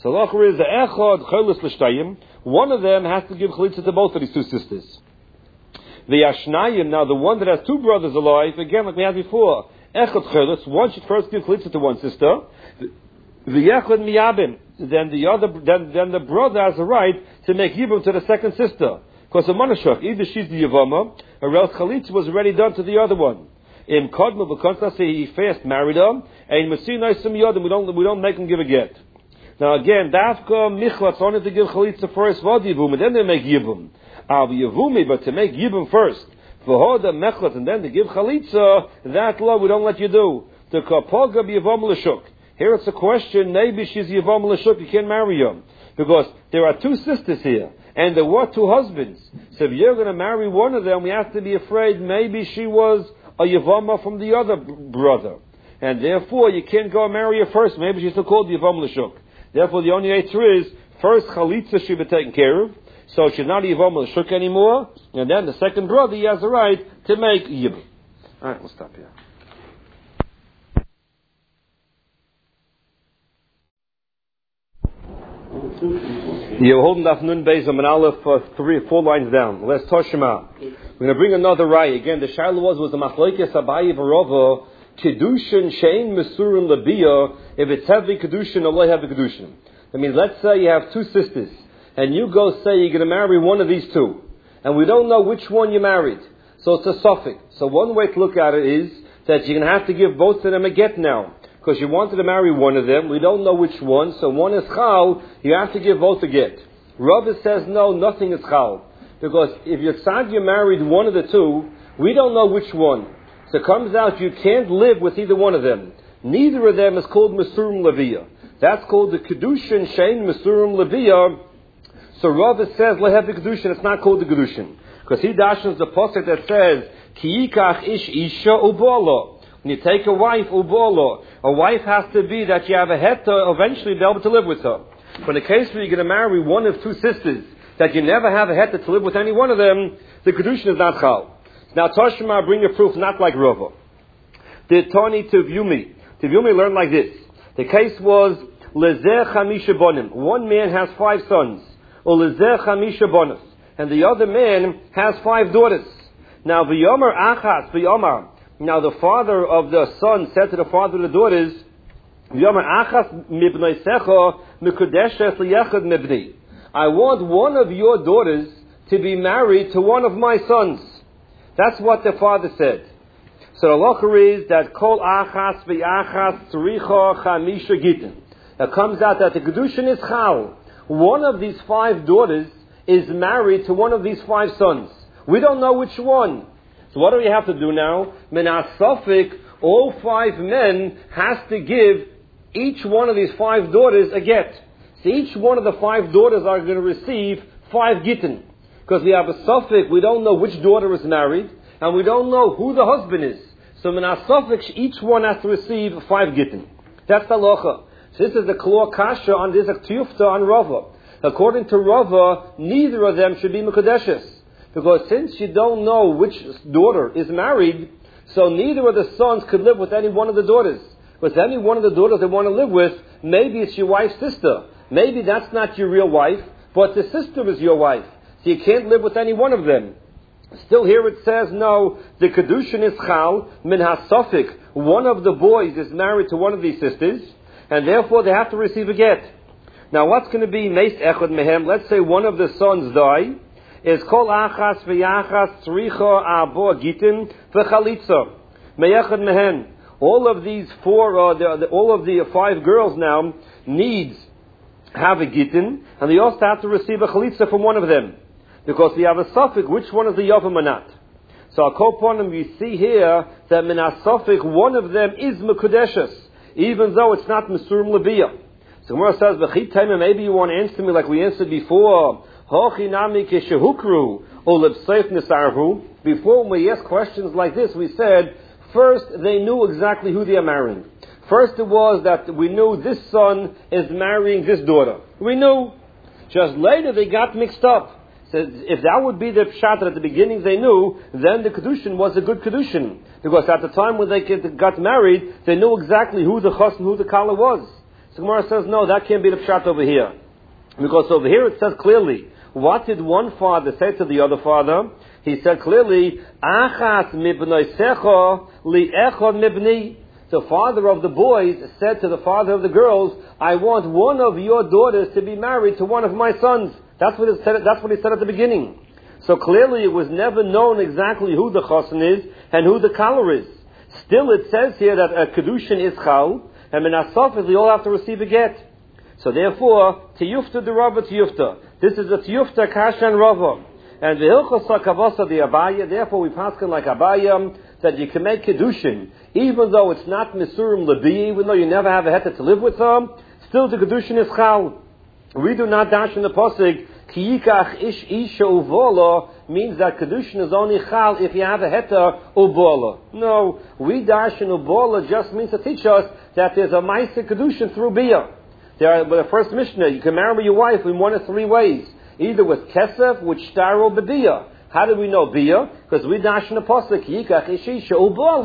So Lachar is the Echad Cholos L'Shtayim. One of them has to give Chalitza to both of these two sisters. The Yashnayim, now the one that has two brothers alive, again like we had before, Echad Cholos, one should first give Chalitza to one sister. The Echad Miyabim, then the brother has the right to make Yibum to the second sister. Because a Monashach, either she's the Yavama, or else Chalitza was already done to the other one. In Kodma, because he first married her, and Masina Isum Yodim, we don't make him give a get. Now again, Dafka Michlat's only to give Chalitza first, Vod Yibum, and then they make Yibum. Al Yivumi, but to make Yibum first, V'hoda Mechlat, and then to give Chalitza, that law we don't let you do. To Kapoga B'Yavam L'Shuk. Here it's a question, maybe she's Yavam L'Shuk, you can't marry her. Because there are two sisters here, and there were two husbands. So if you're going to marry one of them, we have to be afraid maybe she was a Yavama from the other brother. And therefore, you can't go and marry her first. Maybe she's still called Yavam L'Shuk. Therefore, the only answer is, first Chalitza should be taken care of, so she's not Yavam L'Shuk anymore, and then the second brother, he has the right to make Yibum. Alright, we'll stop here. You're holding Daf Nun Beis on Aleph 3 or 4 lines down. Let's Toshima. We're going to bring another Rai. Again, the Shaila was the Machlokes Abaye V'Rava, Kedushin Shein Mesurin Labiyah, if it's heavy Kedushin or low heavy Kedushin. That means, let's say you have two sisters, and you go say you're going to marry one of these two, and we don't know which one you married. So it's a suffix. So one way to look at it is that you're going to have to give both of them a get now. Because you wanted to marry one of them, we don't know which one, so one is chal, you have to give both a get. Rava says no, nothing is chal. Because if you decide you married one of the two, we don't know which one. So it comes out you can't live with either one of them. Neither of them is called Mesurim Leviyah. That's called the Kedushin Shein Mesurim Leviyah. So Rava says, Lehevi Kedushin, it's not called the Kedushin. Because he dashens the pasuk that says, Ki yikach ish isha ubala. When you take a wife, ubala, a wife has to be that you have a het to eventually be able to live with her. But in the case where you're going to marry one of two sisters, that you never have a het to live with any one of them, the Kedushin is not chal. Now Toshima bring a proof not like Rava. The Tani Tivumi learned like this. The case was, Lezeh Chamisha Bonim. One man has 5 sons. Or Lezeh Chamisha Bonos. And the other man has 5 daughters. Now V'yomer Achas, V'yomer. Now the father of the son said to the father of the daughters, I want one of your daughters to be married to one of my sons. That's what the father said. So the halacha is that kol achas v'achas tzricha chamisha gitin. It comes out that the kedushin is chal. One of these 5 daughters is married to one of these 5 sons. We don't know which one. So what do we have to do now? Menasofik, all 5 men has to give each one of these 5 daughters a get. So each one of the 5 daughters are going to receive 5 gittin. Because we have a suffix, we don't know which daughter is married, and we don't know who the husband is. So menasofik, each one has to receive 5 gittin. That's the halacha. So this is the klor kasha on this tiyufta on Rava. According to Rava, neither of them should be mekudeshes. Because since you don't know which daughter is married, so neither of the sons could live with any one of the daughters. Because any one of the daughters they want to live with, maybe it's your wife's sister. Maybe that's not your real wife, but the sister is your wife. So you can't live with any one of them. Still here it says, no, the Kedushin is chal, min hasofik. One of the boys is married to one of these sisters, and therefore they have to receive a get. Now what's going to be meis echad mehem? Let's say one of the sons die. Is kol achas v'yachas tzricha abo gitin v'chalitza meyechad mehen. All of these 4, all of the 5 girls now needs have a gitin, and they also have to receive a chalitza from one of them, because we have a suffix which one is the yavam or not. So upon them we see here that min suffix one of them is mekudeshes, even though it's not mesurim leviyah. So Gemara says, "B'chitayim, maybe you want to answer me like we answered before." Before when we ask questions like this, we said, first they knew exactly who they are marrying. First it was that we knew this son is marrying this daughter. We knew. Just later they got mixed up. So if that would be the pshat at the beginning they knew, then the kedushin was a good kedushin. Because at the time when they got married, they knew exactly who the chas and who the kala was. So Gemara says, no, that can't be the pshat over here. Because over here it says clearly, what did one father say to the other father? He said clearly, Achas mibnoisecho li'echod mibni. The father of the boys said to the father of the girls, I want one of your daughters to be married to one of my sons. That's what he said at the beginning. So clearly it was never known exactly who the chosen is and who the kaler is. Still it says here that a kedushin is chal, and menasofis they all have to receive a get. So therefore, tiyufta de Rava tiyufta. This is a tiyufta kasha and Rava. And the hilchos hakavosa the Abaya, therefore we paskin like Abaya, that you can make kedushin, even though it's not misurim lebi, even though you never have a heta to live with them, still the kedushin is chal. We do not dash in the posig, ki yikach ish isha uvola, means that kedushin is only chal if you have a heta uvola. No, we dash in uvola just means to teach us that there's a ma'aseh kedushin through bia. The first Mishnah, you can marry your wife in one of three ways. Either with kesef, with shtar, or b'bia. How do we know bia? Because we dash in the pasuk yikach ishisha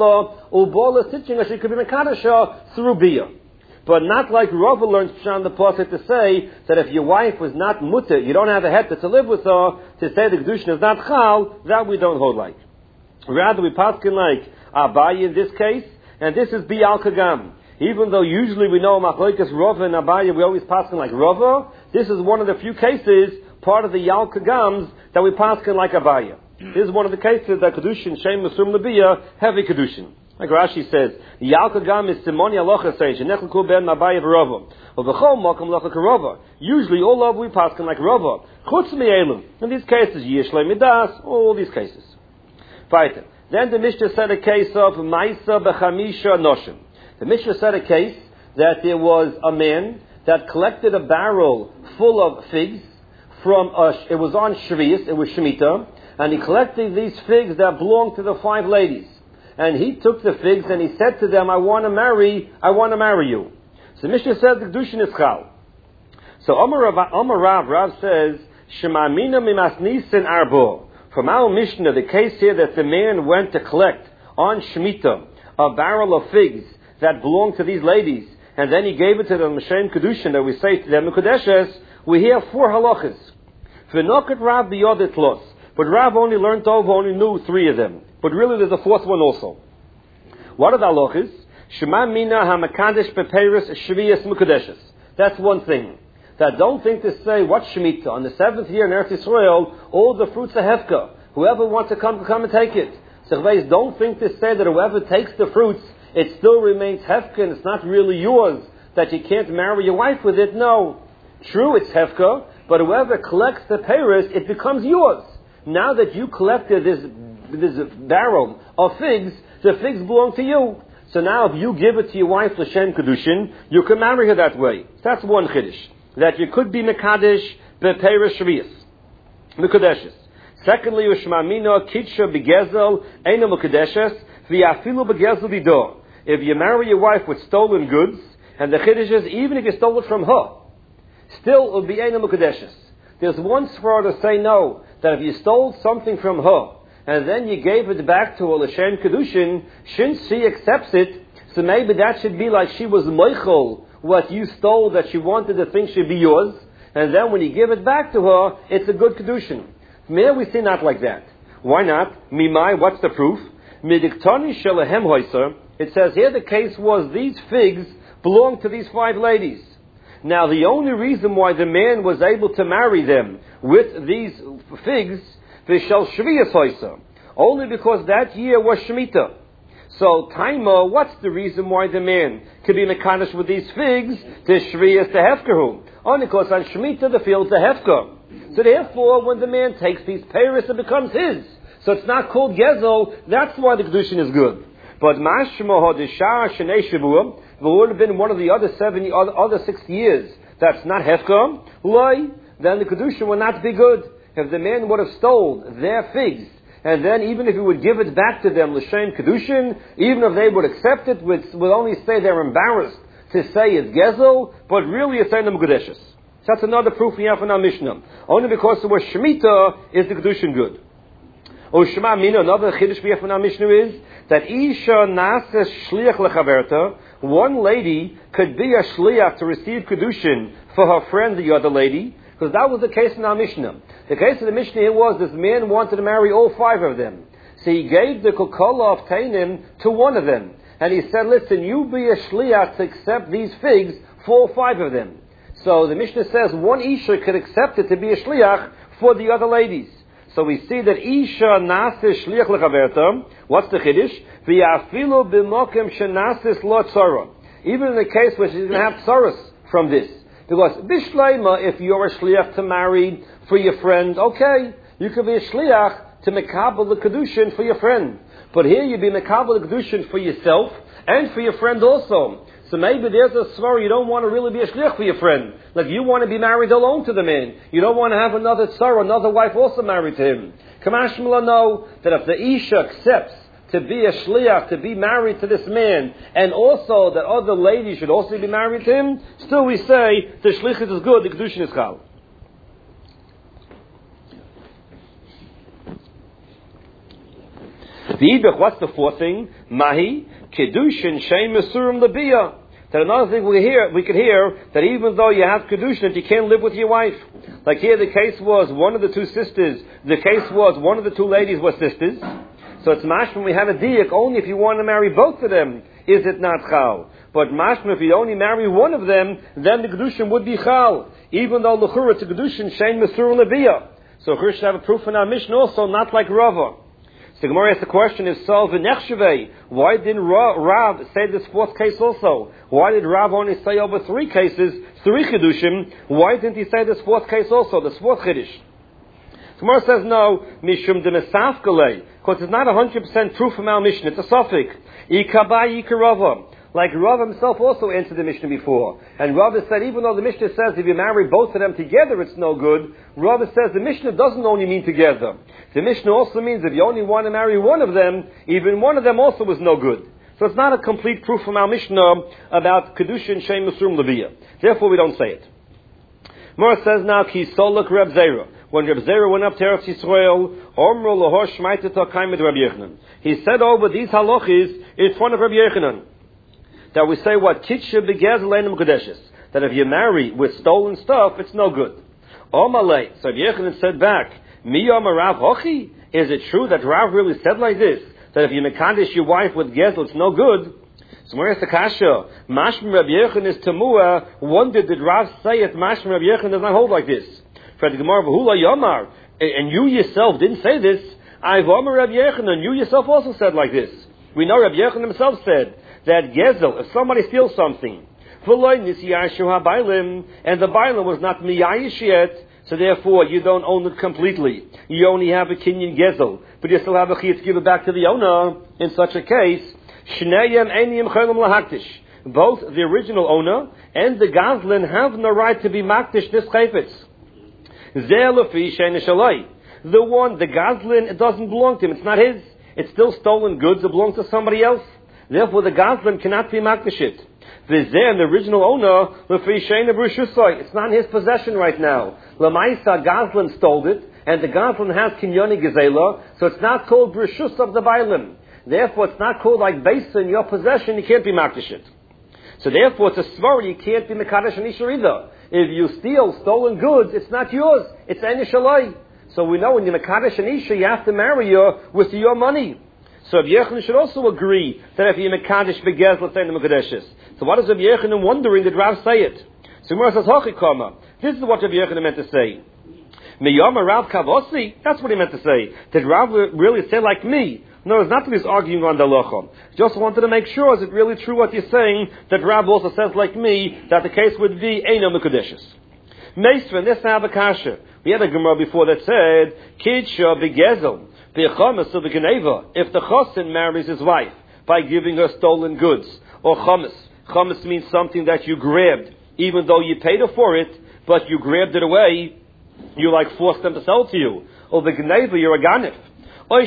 ubola teaching us she could be mekadasha through bia, but not like Rava learns from the pasuk to say that if your wife was not mutter, you don't have a heta to live with her, to say the kedushin is not chal. That we don't hold like. Rather, we paskin like Abaye in this case, and this is bial kagam. Even though usually we know machlokes Rava and Abaye, we always paskin like Rava. This is one of the few cases, part of the Yal Kagams, that we paskin like Abaya. This is one of the cases that Kedushin, Shem Mesum Labiyah, heavy Kedushin. Like Rashi says, Yal Kagam is Simoni Alocha Seish, Nechel Ben Abaya V'Rova. V'Chol Mokum Locha Karova. Usually all of we paskin like Rava. Chutz Mi'elim. In these cases, Yishle Midas, all these cases. Fighter. Then the Mishnah said a case of Maisa B'Chamisha Noshim. The Mishnah said a case that there was a man that collected a barrel full of figs from it was on Shvius, it was Shemitah, and he collected these figs that belonged to the 5 ladies. And he took the figs and he said to them, I want to marry you. So Mishnah says the kedushin is chal. So Amar Rav says, Shemamina mimasnisin arbo. From our Mishnah, the case here that the man went to collect on Shemitah a barrel of figs that belonged to these ladies, and then he gave it to them, M'shem Kedushin, that we say to them, Mekudeshes, we hear 4 halachas. V'noket Rav biyodit los. But Rav only knew 3 of them. But really there's a 4th one also. What are the halachas? Shema mina ha-mekadesh beperis shviyas mekudeshes. That's one thing. That don't think to say, what Shemitah? On the 7th year in Eretz Yisrael, all the fruits are hefka. Whoever wants to come and take it. So don't think to say that whoever takes the fruits, it still remains hefka and it's not really yours, that you can't marry your wife with it. No. True, it's hefka, but whoever collects the peiros, it becomes yours. Now that you collected this barrel of figs, the figs belong to you. So now if you give it to your wife, L'Shem Kedushin, you can marry her that way. That's one chiddush. That you could be Mekadesh bePeiros Shvius. Mekudeshes. Secondly, Ushmamina Kitsha Begezel Eina Mekudeshes V'Afilu Begezel Bidor. If you marry your wife with stolen goods, and the chiddush is, even if you stole it from her, still it will be Eina Mekudeshes. There's one svara to say no, that if you stole something from her, and then you gave it back to her, L'Shem Kedushin, since she accepts it, so maybe that should be like she was moichel, what you stole, that she wanted the thing should be yours, and then when you give it back to her, it's a good Kedushin. May we see not like that. Why not? Mimai, what's the proof? Midiktani shelahem hoiser. It says here the case was these figs belonged to these 5 ladies. Now the only reason why the man was able to marry them with these figs, v'shel shviyas hoiser, only because that year was Shemitah. So Taima, what's the reason why the man could be mekadosh with these figs? The shviyas to hefkahu. Only because on Shemitah the fields are hefka. So therefore, when the man takes these peiros, it becomes his. So it's not called gezel. That's why the kedushin is good. But mashma hodishar shenei shavuah, if it would have been one of the other 6 years that's not hefka, loy, then the kedushin would not be good. If the man would have stole their figs, and then even if he would give it back to them l'shem kedushin, even if they would accept it, would only say they're embarrassed to say it's gezel, but really it's Eina Mekudeshes. That's another proof we have in our Mishnah. Only because the word Shemitah is the kedushin good. O Shema Mina, another chiddush we have in our Mishnah is that Isha Nases Shliach Lechaverta, one lady could be a shliach to receive kedushin for her friend, the other lady, because that was the case in our Mishnah. The case of the Mishnah here was this man wanted to marry all 5 of them. So he gave the kokola of Tainim to one of them. And he said, listen, you be a shliach to accept these figs for all 5 of them. So the Mishnah says one Isha could accept it to be a shliach for the other ladies. So we see that Isha nasis shliach lechaverta. What's the chiddush? V'yafilu b'mokem shenasis lo tzara. Even in the case where she's going to have tzaras from this. Because bishleima, if you're a shliach to marry for your friend, okay, you could be a shliach to mekabel the kedushin for your friend. But here you'd be mekabel the kedushin for yourself and for your friend also. So maybe there's a svar you don't want to really be a shliach for your friend. Like you want to be married alone to the man. You don't want to have another tzar, another wife also married to him. Kamash Mila know that if the Isha accepts to be a shliach, to be married to this man, and also that other ladies should also be married to him, still we say the shlichus is good, the kedushin is chal. What's the 4th thing? Mahi kedushin shein mesurim lebiyah. That another thing we could hear that even though you have kedushin, you can't live with your wife. Like here, the case was one of the 2 sisters. The case was one of the 2 ladies were sisters. So it's mashma we have a diak only if you want to marry both of them. Is it not chal? But mashma if you only marry one of them, then the kedushin would be chal. Even though l'chura it's a kedushin shein mesurim lebiyah. So here should have a proof in our Mishnah also, not like Rava. So the Gemara asks the question, if so, v'nechshevei, why didn't Rav say this 4th case also? Why did Rav only say over 3 cases, 3 chidushim? Why didn't he say this 4th case also, this 4th chiddush? The Gemara says no, mishum de mesafkele, because it's not 100% proof from our Mishnah, it's a suffix. Ikabai ikarava. Like Rav himself also answered the Mishnah before. And Rav said, even though the Mishnah says if you marry both of them together it's no good, Rav says the Mishnah doesn't only mean together. The Mishnah also means if you only want to marry one of them, even one of them also was no good. So it's not a complete proof from our Mishnah about Kedushin Shem Musurim Leviyah. Therefore we don't say it. Mora says now, Ki Solak Reb Zera. When Reb Zera went up to Eretz Yisrael, Omro Lahor Shmaita Takayim with Rabbi Yechanan. He said over these halachis in front of Rabbi Yechanan. That we say what? Kitsha begezel einim kodeshes. That if you marry with stolen stuff, it's no good. Omalei. So Yechanan said back, Mi Omer Rav Hochi? Is it true that Rav really said like this? That if you mekadesh your wife with gezel, it's no good? So where's the kasha? Mashma Rabbi Yechanan is tamua. Wonder did Rav say it? Mashma Rabbi Yechanan does not hold like this. For the Gemara v'hula yomar. And you yourself didn't say this. I've Omer Rabbi Yechanan. You yourself also said like this. We know Rabbi Yechanan himself said that gezel, if somebody steals something, and the bailim was not miyayish yet, so therefore you don't own it completely. You only have a kinyan gezel, but you still have a chiyah to give it back to the owner. In such a case, both the original owner and the gazlin have no right to be makdish this chayfetz. The one, the gazlin, it doesn't belong to him. It's not his. It's still stolen goods. It belongs to somebody else. Therefore, the gazlan cannot be makdashit. The original owner, it's not in his possession right now. Lamaisa gazlan stole it, and the gazlan has kinyoni gezela, so it's not called brishus of the bailim. Therefore, it's not called like base in your possession. You can't be makdashit. So therefore, it's a svara. You can't be mekadesh and isha either. If you steal stolen goods, it's not yours. It's enishalai. So we know when you're mekadesh and isha, you have to marry her with your money. So Rabbi Yechanan should also agree that if you mekadesh begez, let's say in the mekadeshes. So what is Rabbi Yechanan wondering? Did Rav say it? So Gemara says, Hachikama. This is what Rabbi Yechanan meant to say. Miyama Rav Kavosi. That's what he meant to say. Did Rav really say like me? No, it's not that he's arguing on the halacha. Just wanted to make sure, is it really true what he's saying, that Rav also says like me, that the case would be Eino Mekadeshes. Meisven, this Abakasha. We had a Gemara before that said, Kidsha begezel. If the chosin marries his wife by giving her stolen goods, or chametz means something that you grabbed, even though you paid her for it, but you grabbed it away, you like forced them to sell to you. Or the gneva, you're a ganif. Or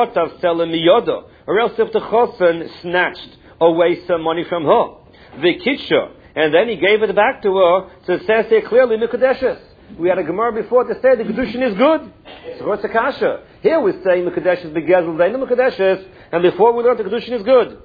else if the chosin snatched away some money from her, the kitsha, and then he gave it back to her, so it says here clearly mikudeshes. We had a Gemara before to say the Kedushin is good. So what's the kasha? Here we're saying the Kedesh is begezel, they know the Kedesh, and before we learned the Kedushin is good.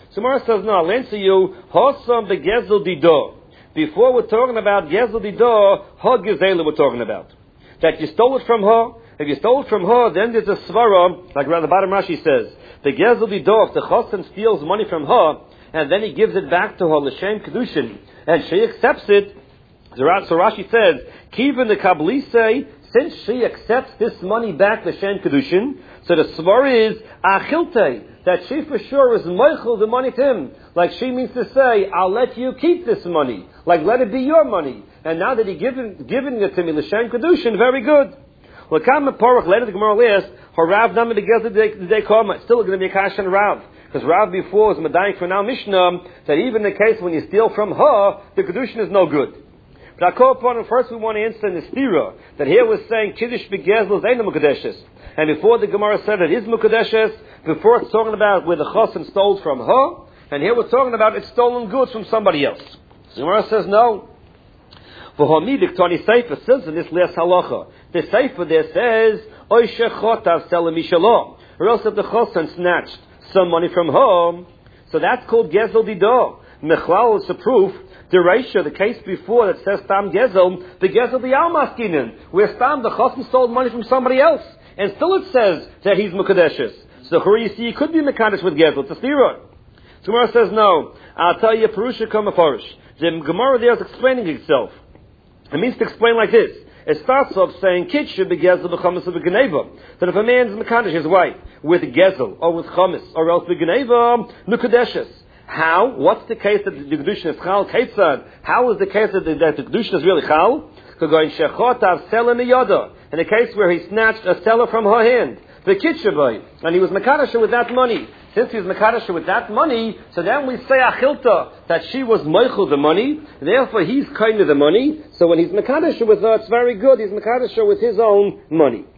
So Gemara says, no, I'll answer you, Hosam begezel dido. Before we're talking about gezel dido, ha gezela we're talking about. That you stole it from her. If you stole it from her, then there's a svara, like around the bottom Rashi says, the gezel dido, if the chosam steals money from her, and then he gives it back to her, l'shem kedushin, and she accepts it, so Rashi says, Kivin the Kabbalah say, since she accepts this money back, l'shem kedushin, so the svara is achilte, that she for sure is meichel the money to him. Like she means to say, I'll let you keep this money. Like let it be your money. And now that he's giving it to me, l'shem kedushin, very good. Well, come and porach later the Gemara asks, her Rav named together the day koma. Still going to be a kash and Rav. Because Rav before was medayik for now Mishnah, that even in the case when you steal from her, the kedushin is no good. But I call upon him, first we want to answer in the stira, that here we're saying, Kiddush begezel zeina mukadeshes. And before the Gemara said it is mukadeshes, before it's talking about where the chosim stole from her, and here we're talking about it's stolen goods from somebody else. So the Gemara says no. V'homidik Tony Seifa says in this last halacha, the Seifa there says, Oishe chotav selim mishalom, or else if the chosim snatched some money from her, so that's called gezel dido. Mechlal is the proof. The Reisha, the case before that says Stam Gezel, the Gezel the Almaskinen, where Stam the Chosm stole money from somebody else, and still it says that he's Mukadeshes. So here you see, he could be Mekadesh with Gezel, it's a steroid. So Gemara says no. I'll tell you, Perusha Kama Farish. The Gemara there is explaining itself. It means to explain like this. It starts off saying, Kid should be Gezel b'chamas b'geneva. That if a man's Mekadesh, his wife, with Gezel, or with Chamas, or else b'geneva, Mukadeshes. How? What's the case that the Kedushin is Chal? Ketzad. How is the case that the Kedushin is really Chal? In the case where he snatched a seller from her hand, the Kitshabai, and he was Mekadesh with that money. Since he was Mekadesh with that money, so then we say Achilta, that she was Meichel the money, therefore he's kind of the money, so when he's Mekadesh with her, it's very good, he's Mekadesh with his own money.